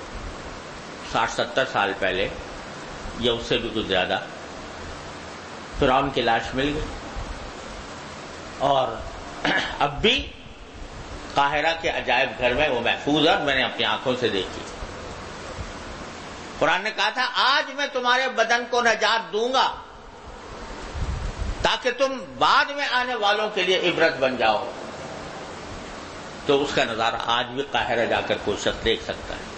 60-70 سال پہلے یا اس سے بھی کچھ زیادہ، فرعون کی لاش مل گئی اور اب بھی قاہرہ کے عجائب گھر میں وہ محفوظ ہے، میں نے اپنی آنکھوں سے دیکھی. قرآن نے کہا تھا آج میں تمہارے بدن کو نجات دوں گا تاکہ تم بعد میں آنے والوں کے لیے عبرت بن جاؤ. تو اس کا نظارہ آج بھی قاہرہ جا کر کوئی شخص دیکھ سکتا ہے.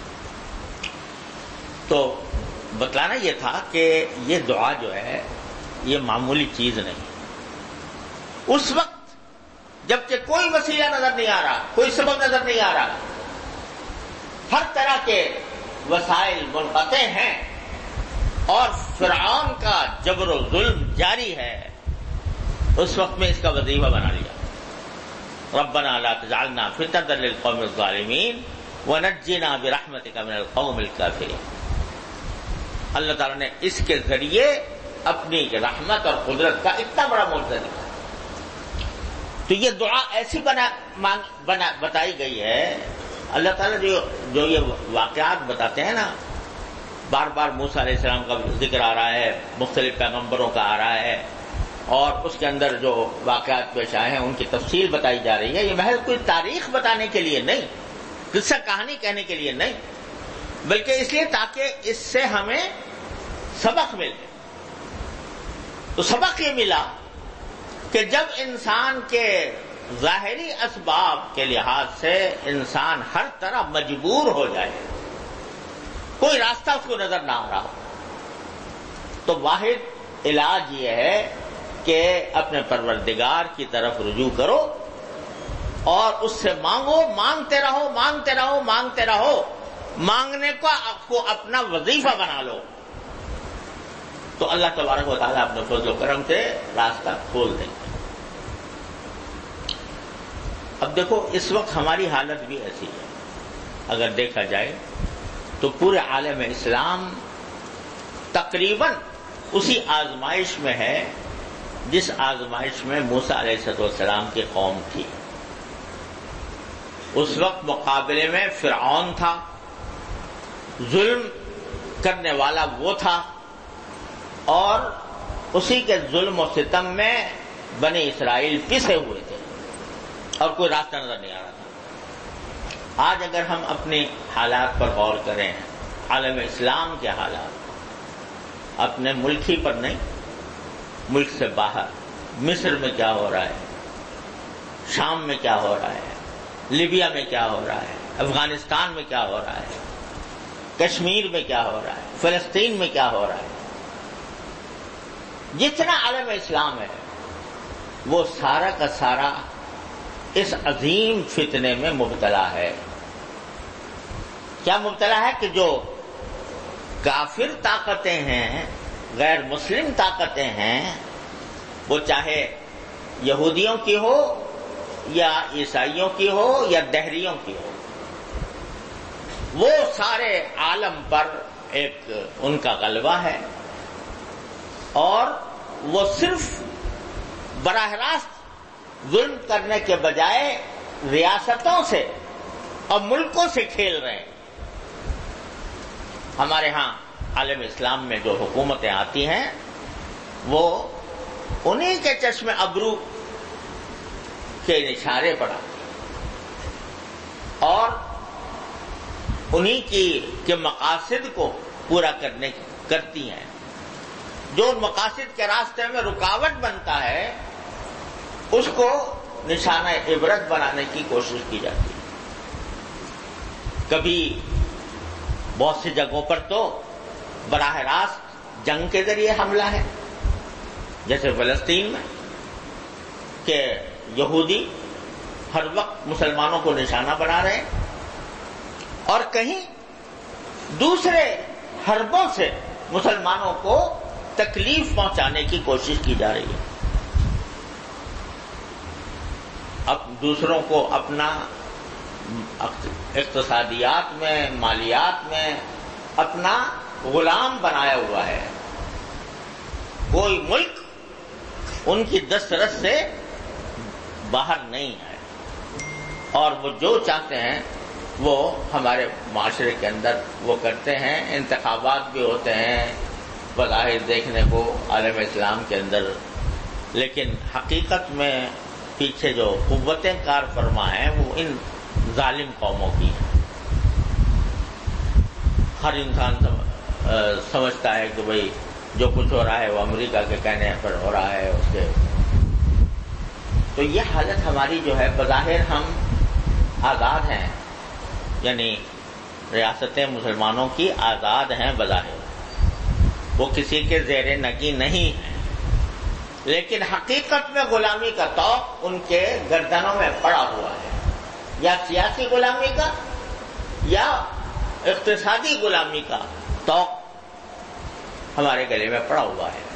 تو بتلانا یہ تھا کہ یہ دعا جو ہے یہ معمولی چیز نہیں. اس وقت جبکہ کوئی وسیلہ نظر نہیں آ رہا، کوئی سبب نظر نہیں آ رہا، ہر طرح کے وسائل منقطع ہیں، اور فرعون کا جبر و ظلم جاری ہے، اس وقت میں اس کا وظیفہ بنا لیا، ربنا لا تجعلنا فتنة للقوم الظالمین ونجنا برحمتک من القوم الکافرین۔ اللہ تعالیٰ نے اس کے ذریعے اپنی رحمت اور قدرت کا اتنا بڑا معجزہ دکھایا۔ تو یہ دعا ایسی بتائی گئی ہے، اللہ تعالیٰ جو یہ واقعات بتاتے ہیں نا، بار بار موسیٰ علیہ السلام کا ذکر آ رہا ہے، مختلف پیغمبروں کا آ رہا ہے، اور اس کے اندر جو واقعات پیش آئے ہیں ان کی تفصیل بتائی جا رہی ہے۔ یہ محض کوئی تاریخ بتانے کے لیے نہیں، قصہ کہانی کہنے کے لیے نہیں، بلکہ اس لیے تاکہ اس سے ہمیں سبق ملے۔ تو سبق یہ ملا کہ جب انسان کے ظاہری اسباب کے لحاظ سے انسان ہر طرح مجبور ہو جائے، کوئی راستہ اس کو نظر نہ آ رہا، تو واحد علاج یہ ہے کہ اپنے پروردگار کی طرف رجوع کرو اور اس سے مانگو، مانگتے رہو، مانگتے رہو، مانگتے رہو، مانگنے کو اپنا وظیفہ بنا لو، تو اللہ تبارک و تعالیٰ اپنے فضل و کرم سے راستہ کھول دیں گے۔ اب دیکھو اس وقت ہماری حالت بھی ایسی ہے، اگر دیکھا جائے تو پورے عالم اسلام تقریباً اسی آزمائش میں ہے جس آزمائش میں موسیٰ علیہ السلام کی قوم تھی۔ اس وقت مقابلے میں فرعون تھا، ظلم کرنے والا وہ تھا، اور اسی کے ظلم و ستم میں بنی اسرائیل پسے ہوئے تھے اور کوئی راستہ نظر نہیں آ رہا تھا۔ آج اگر ہم اپنے حالات پر غور کریں، عالم اسلام کے حالات، اپنے ملک ہی پر نہیں، ملک سے باہر مصر میں کیا ہو رہا ہے، شام میں کیا ہو رہا ہے، لیبیا میں کیا ہو رہا ہے، افغانستان میں کیا ہو رہا ہے، کشمیر میں کیا ہو رہا ہے، فلسطین میں کیا ہو رہا ہے، جتنا عالم اسلام ہے وہ سارا کا سارا اس عظیم فتنے میں مبتلا ہے۔ کیا مبتلا ہے کہ جو کافر طاقتیں ہیں، غیر مسلم طاقتیں ہیں، وہ چاہے یہودیوں کی ہو یا عیسائیوں کی ہو یا دہریوں کی ہو، وہ سارے عالم پر ایک ان کا غلبہ ہے، اور وہ صرف براہ راست ظلم کرنے کے بجائے ریاستوں سے اور ملکوں سے کھیل رہے ہیں۔ ہمارے ہاں عالم اسلام میں جو حکومتیں آتی ہیں وہ انہی کے چشم ابرو کے اشارے پر آتی ہیں اور انہی کے مقاصد کو پورا کرتی ہیں۔ جو ان مقاصد کے راستے میں رکاوٹ بنتا ہے اس کو نشانہ عبرت بنانے کی کوشش کی جاتی ہے۔ کبھی بہت سی جگہوں پر تو براہ راست جنگ کے ذریعے حملہ ہے، جیسے فلسطین میں کہ یہودی ہر وقت مسلمانوں کو نشانہ بنا رہے ہیں، اور کہیں دوسرے حربوں سے مسلمانوں کو تکلیف پہنچانے کی کوشش کی جا رہی ہے۔ اب دوسروں کو اپنا اقتصادیات میں، مالیات میں اپنا غلام بنایا ہوا ہے۔ کوئی ملک ان کی دسترس سے باہر نہیں ہے، اور وہ جو چاہتے ہیں وہ ہمارے معاشرے کے اندر وہ کرتے ہیں۔ انتخابات بھی ہوتے ہیں بظاہر دیکھنے کو عالم اسلام کے اندر، لیکن حقیقت میں پیچھے جو قوتیں کار فرما ہیں وہ ان ظالم قوموں کی ہیں۔ ہر انسان سمجھتا ہے کہ بھئی جو کچھ ہو رہا ہے وہ امریکہ کے کہنے پر ہو رہا ہے اس کے۔ تو یہ حالت ہماری جو ہے، بظاہر ہم آزاد ہیں، یعنی ریاستیں مسلمانوں کی آزاد ہیں بظاہر، وہ کسی کے زیر نگی نہیں ہیں، لیکن حقیقت میں غلامی کا طوق ان کے گردنوں میں پڑا ہوا ہے، یا سیاسی غلامی کا یا اقتصادی غلامی کا طوق ہمارے گلے میں پڑا ہوا ہے.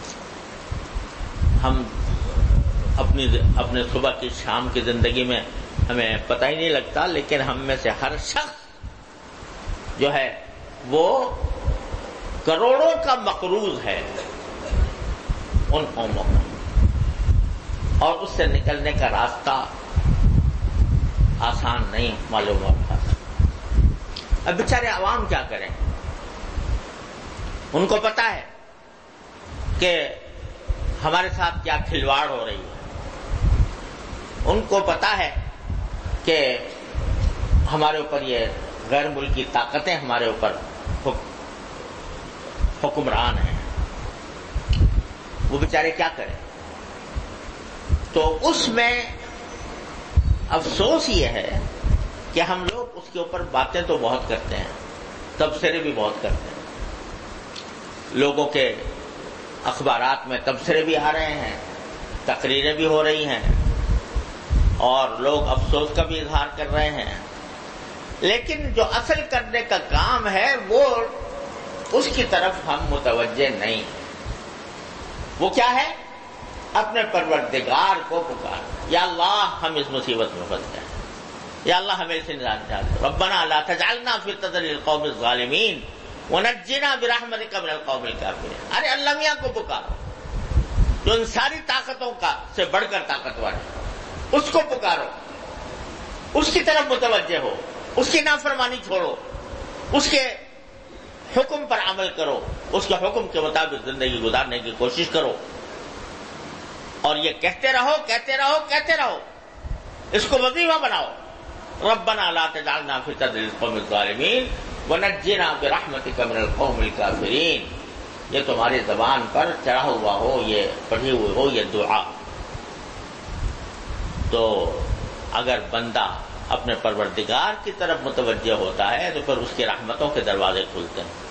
ہم اپنے صبح کی شام کی زندگی میں ہمیں پتہ ہی نہیں لگتا، لیکن ہم میں سے ہر شخص جو ہے وہ کروڑوں کا مقروض ہے ان قوموں کا، اور اس سے نکلنے کا راستہ آسان نہیں معلوم ہوتا. اب بیچارے عوام کیا کریں؟ ان کو پتا ہے کہ ہمارے ساتھ کیا کھلواڑ ہو رہی ہے، ان کو پتا ہے کہ ہمارے اوپر یہ غیر ملکی طاقتیں ہمارے اوپر حکمران ہیں. وہ بیچارے کیا کریں؟ تو اس میں افسوس یہ ہے کہ ہم لوگ اس کے اوپر باتیں تو بہت کرتے ہیں، تبصرے بھی بہت کرتے ہیں. لوگوں کے اخبارات میں تبصرے بھی آ رہے ہیں، تقریریں بھی ہو رہی ہیں، اور لوگ افسوس کا بھی اظہار کر رہے ہیں. لیکن جو اصل کرنے کا کام ہے وہ اس کی طرف ہم متوجہ نہیں. وہ کیا ہے؟ اپنے پروردگار کو پکار، یا اللہ ہم اس مصیبت میں پھنس گئے، یا اللہ ہمیں سے نجات دے. ربنا لا تجعلنا فتنة للقوم الظالمین ونجنا برحمتک من القوم الکافرین. ارے اللہ میاں کو پکارو جو ان ساری طاقتوں کا سے بڑھ کر طاقتور ہے، اس کو پکارو، اس کی طرف متوجہ ہو، اس کی نافرمانی چھوڑو، اس کے حکم پر عمل کرو، اس کے حکم کے مطابق زندگی گزارنے کی کوشش کرو. اور یہ کہتے رہو کہتے رہو کہتے رہو، اس کو وظیفہ بناؤ. ربنا لا تجعلنا فتنة للقوم الظالمین ونجنا برحمتک من القوم الکافرین. یہ تمہاری زبان پر چڑھا ہوا ہو، یہ پڑھی ہوئی ہو یہ دعا. تو اگر بندہ اپنے پروردگار کی طرف متوجہ ہوتا ہے تو پھر اس کی رحمتوں کے دروازے کھلتے ہیں.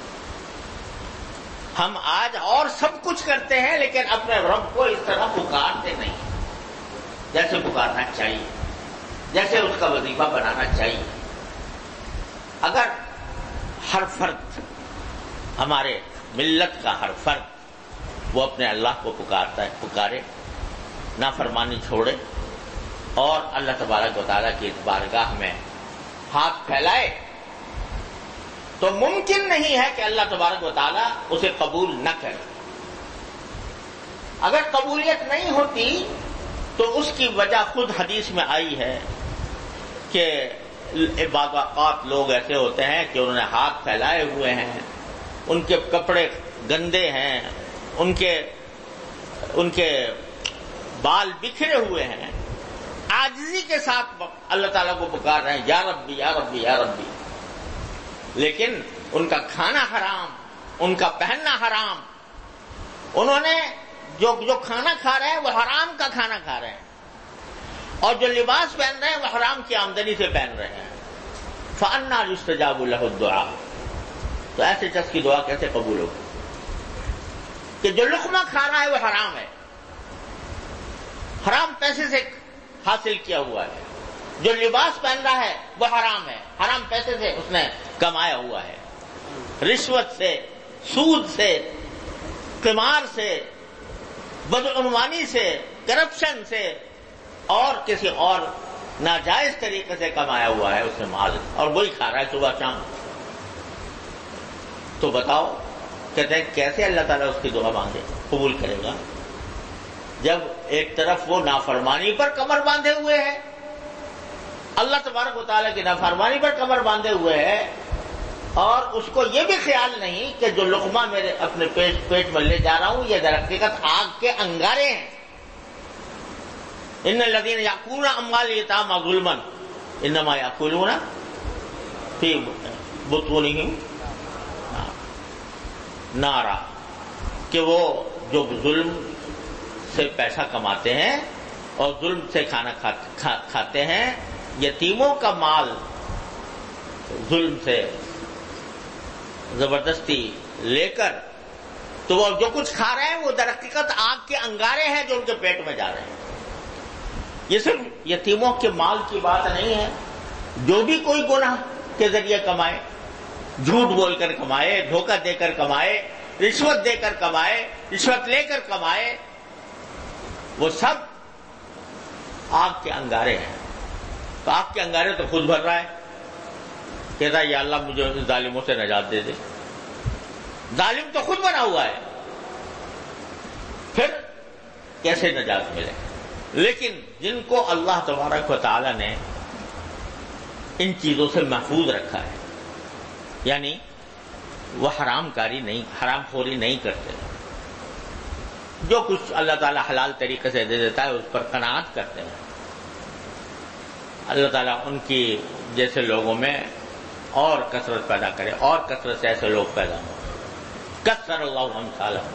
ہم آج اور سب کچھ کرتے ہیں لیکن اپنے رب کو اس طرح پکارتے نہیں جیسے پکارنا چاہیے، جیسے اس کا وظیفہ بنانا چاہیے. اگر ہر فرد، ہمارے ملت کا ہر فرد وہ اپنے اللہ کو پکارے، نافرمانی چھوڑے اور اللہ تبارک و تعالیٰ کی بارگاہ میں ہاتھ پھیلائے، تو ممکن نہیں ہے کہ اللہ تبارک و تعالیٰ اسے قبول نہ کرے. اگر قبولیت نہیں ہوتی تو اس کی وجہ خود حدیث میں آئی ہے کہ بعض اوقات لوگ ایسے ہوتے ہیں کہ انہوں نے ہاتھ پھیلائے ہوئے ہیں، ان کے کپڑے گندے ہیں، ان کے بال بکھرے ہوئے ہیں، عاجزی کے ساتھ اللہ تعالیٰ کو پکار رہے ہیں، یا ربی یا ربی یا ربی. لیکن ان کا کھانا حرام، ان کا پہننا حرام، انہوں نے جو کھانا کھا رہے ہیں وہ حرام کا کھانا کھا رہے ہیں، اور جو لباس پہن رہے ہیں وہ حرام کی آمدنی سے پہن رہے ہیں. فَأَنَّىٰ يُسْتَجَابُ لَهُ الدُّعَاءُ. تو ایسے شخص کی دعا کیسے قبول ہوگی کہ جو لقمہ کھا رہا ہے وہ حرام ہے، حرام پیسے سے حاصل کیا ہوا ہے، جو لباس پہن رہا ہے وہ حرام ہے، حرام پیسے سے اس نے کمایا ہوا ہے، رشوت سے، سود سے، قمار سے، بدعنوانی سے، کرپشن سے اور کسی اور ناجائز طریقے سے کمایا ہوا ہے اس نے مال، اور وہی کھا رہا ہے صبح شام. تو بتاؤ، کہتے ہیں کیسے اللہ تعالیٰ اس کی دعا مانگے قبول کرے گا جب ایک طرف وہ نافرمانی پر کمر باندھے ہوئے ہے، اللہ تبارک و تعالیٰ کی نافرمانی پر کمر باندھے ہوئے ہے، اور اس کو یہ بھی خیال نہیں کہ جو لقمہ میرے اپنے پیٹ میں لے جا رہا ہوں یہ در حقیقت آگ کے انگارے ہیں. ان الذین یاکلون اموال الیتامی ظلما انما یاکلون فی بطونہم نارا. کہ وہ جو ظلم سے پیسہ کماتے ہیں اور ظلم سے کھانا کھاتے ہیں، یتیموں کا مال ظلم سے زبردستی لے کر، تو وہ جو کچھ کھا رہے ہیں وہ در حقیقت آگ کے انگارے ہیں جو ان کے پیٹ میں جا رہے ہیں. یہ صرف یتیموں کے مال کی بات نہیں ہے، جو بھی کوئی گناہ کے ذریعے کمائے، جھوٹ بول کر کمائے، دھوکہ دے کر کمائے، رشوت دے کر کمائے، رشوت لے کر کمائے، وہ سب آگ کے انگارے ہیں. تو آگ کے انگارے تو خود بھر رہا ہے، کہتا ہے یا اللہ مجھے ظالموں سے نجات دے دے. ظالم تو خود بنا ہوا ہے، پھر کیسے نجات ملے؟ لیکن جن کو اللہ تبارک و تعالی نے ان چیزوں سے محفوظ رکھا ہے، یعنی وہ حرام کاری نہیں، حرام خوری نہیں کرتے، جو کچھ اللہ تعالیٰ حلال طریقے سے دے دیتا ہے اس پر قناعت کرتے ہیں، اللہ تعالیٰ ان کی جیسے لوگوں میں اور کثرت پیدا کرے، اور کثرت سے ایسے لوگ پیدا ہوں. کثر اللہ امثالہم.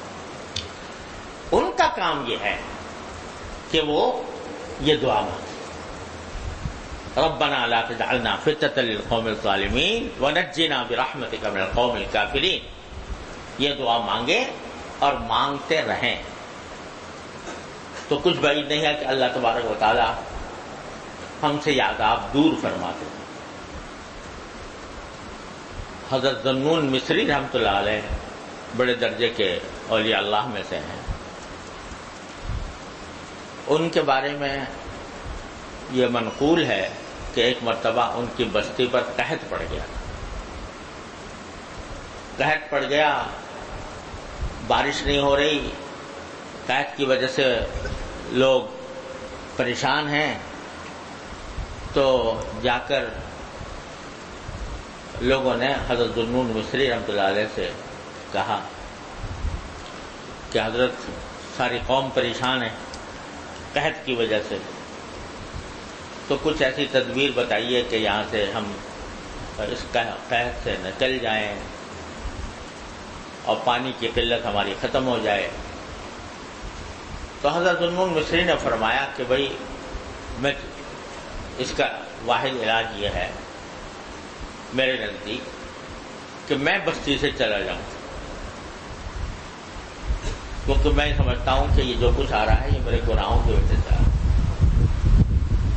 ان کا کام یہ ہے کہ وہ یہ دعا مانگے، ربنا لا تجعلنا فتنة للقوم الظالمین ونجنا برحمتک من القوم الکافرین. یہ دعا مانگے اور مانگتے رہیں. تو کچھ بعید نہیں ہے کہ اللہ تبارک و تعالی ہم سے یہ عذاب دور فرماتے ہیں. حضرت ذنون مصری رحمۃ اللہ علیہ بڑے درجے کے اولیاء اللہ میں سے ہیں. ان کے بارے میں یہ منقول ہے کہ ایک مرتبہ ان کی بستی پر قحط پڑ گیا. قحط پڑ گیا، بارش نہیں ہو رہی، قحط کی وجہ سے لوگ پریشان ہیں. تو جا کر لوگوں نے حضرت ذنون مصری رحمۃ اللہ علیہ سے کہا کہ حضرت ساری قوم پریشان ہے قحط کی وجہ سے، تو کچھ ایسی تدبیر بتائیے کہ یہاں سے ہم اس قحط سے نکل جائیں اور پانی کی قلت ہماری ختم ہو جائے. تو حضرت ذنون مصری نے فرمایا کہ بھائی میں اس کا واحد علاج یہ ہے میرے نزدیک کہ میں بستی سے چلا جاؤں، کیونکہ میں سمجھتا ہوں کہ یہ جو کچھ آ رہا ہے یہ میرے گناہوں کی وجہ سے آ رہا ہے.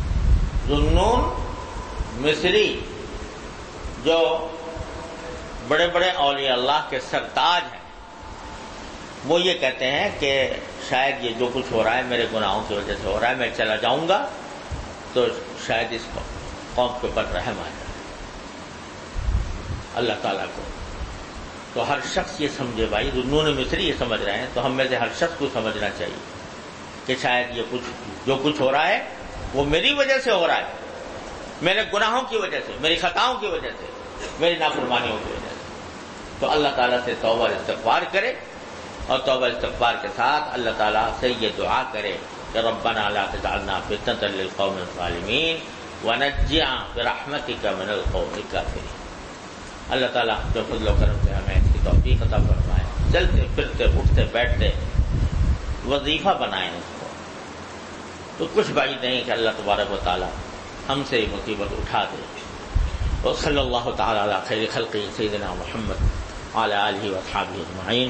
ذنون مصری جو بڑے بڑے اولیاء اللہ کے سرتاج ہیں، وہ یہ کہتے ہیں کہ شاید یہ جو کچھ ہو رہا ہے میرے گناہوں کی وجہ سے ہو رہا ہے، میں چلا جاؤں گا تو شاید اس قوم کے اوپر رحم آ جائے اللہ تعالیٰ کو. تو ہر شخص یہ سمجھے، بھائی ذنون مصری یہ سمجھ رہے ہیں تو ہم میں سے ہر شخص کو سمجھنا چاہیے کہ شاید یہ جو کچھ ہو رہا ہے وہ میری وجہ سے ہو رہا ہے، میرے گناہوں کی وجہ سے، میری خطاؤں کی وجہ سے، میری نافرمانیوں کی وجہ سے. تو اللہ تعالیٰ سے توبہ استغفار کرے، اور توبہ استغفار کے ساتھ اللہ تعالیٰ سے یہ دعا کرے کہ ربنا لا تجعلنا فتنة للقوم الظالمین ونجنا برحمتک من القوم الکافرین. اللہ تعالیٰ جو فضل و کرم سے ہمیں اس کی توفیق عطا فرمائے. چلتے پھرتے اٹھتے بیٹھتے وظیفہ بنائیں اس کو. تو کچھ بعید نہیں کہ اللہ تبارک و تعالیٰ ہم سے مصیبت اٹھا دے. وصلی اللہ تعالیٰ علی خیر خلقہ سیدنا محمد وعلی آلہ واصحابہ اجمعین.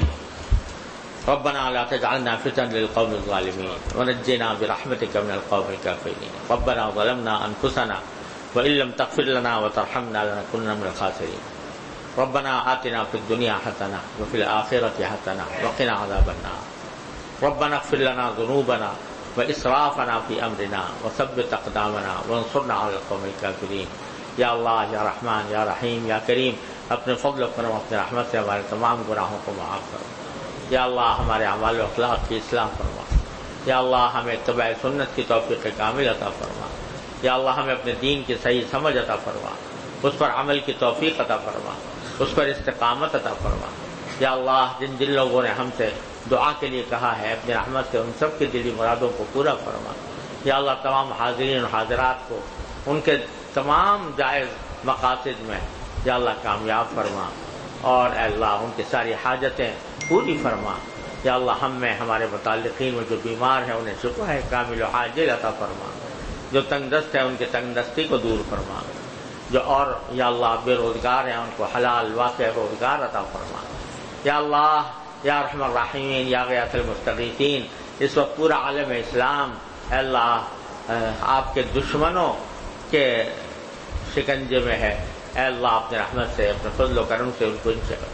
ربنا لا تجعلنا فتنة للقوم الظالمين ونجنا برحمتك من القوم الكافرين. ربنا ظلمنا أنفسنا وإن لم تغفر لنا وترحمنا لنكونن من الخاسرين. ربنا آتنا في الدنيا حسنة وفي الآخرة حسنة وقنا عذاب النار. ربنا اغفر لنا ذنوبنا وإسرافنا في أمرنا وثبت أقدامنا وانصرنا على القوم الكافرين. یا اللہ یا رحمان یا رحیم یا کریم، اپنے فضل و کرم اپنے رحمت سے ہمارے تمام گناہوں کو معاف کرو. یا اللہ ہمارے اعمال و اخلاق کی اصلاح فرما. یا اللہ ہمیں اتباع سنت کی توفیق کامل عطا فرما. یا اللہ ہمیں اپنے دین کی صحیح سمجھ عطا فرما، اس پر عمل کی توفیق عطا فرما، اس پر استقامت عطا فرما. یا اللہ جن لوگوں نے ہم سے دعا کے لیے کہا ہے اپنی رحمت سے ان سب کی دلی مرادوں کو پورا فرما. یا اللہ تمام حاضرین و حاضرات کو ان کے تمام جائز مقاصد میں یا اللہ کامیاب فرما، اور اے اللہ ان کی ساری حاجتیں پوری فرما. یا اللہ ہم میں ہمارے متعلقین میں جو بیمار ہیں انہیں شفا ہے کامل و عاجل عطا فرما. جو تنگ دست ہیں ان کی تنگ دستی کو دور فرما. جو اور یا اللہ بے روزگار ہیں ان کو حلال واقع روزگار عطا فرما. یا اللہ یا رحم الراحمین یا غیاث المستغیثین، اس وقت پورا عالم اسلام اے اللہ آپ کے دشمنوں کے شکنجے میں ہے. اے اللہ اپنے رحمت سے اپنے فضل و کرم سے ان کو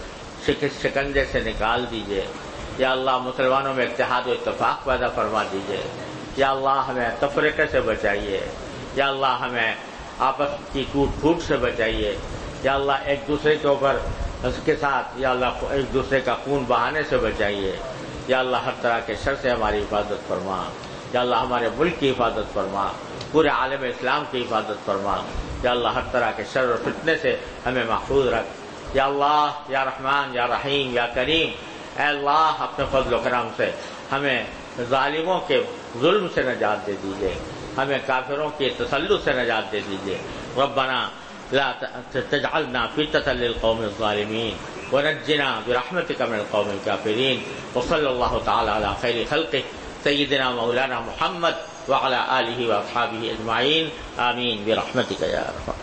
شکنجے سے نکال دیجئے. یا اللہ مسلمانوں میں اتحاد و اتفاق پیدا فرما دیجئے. یا اللہ ہمیں تفرقے سے بچائیے. یا اللہ ہمیں آپس کی ٹوٹ پھوٹ سے بچائیے. یا اللہ ایک دوسرے کے اوپر اس کے ساتھ یا اللہ ایک دوسرے کا خون بہانے سے بچائیے. یا اللہ ہر طرح کے شر سے ہماری حفاظت فرما. یا اللہ ہمارے ملک کی حفاظت فرما, پورے عالم اسلام کی حفاظت فرما. یا اللہ ہر طرح کے شر و فتنے سے ہمیں محفوظ رکھ. یا اللہ یا رحمان یا رحیم یا کریم, اے اللہ اپنے فضل و کرم سے ہمیں ظالموں کے ظلم سے نجات دے دیجیے, ہمیں کافروں کے تسلط سے نجات دے دیجیے. ربنا لا تجعلنا فتنة للقوم الظالمين ونجنا برحمتك من القوم الكافرين. وصلى الله تعالى على خير خلقه سيدنا مولانا محمد وعلى آله وأصحابه أجمعين. آمين برحمتك يا أرحم.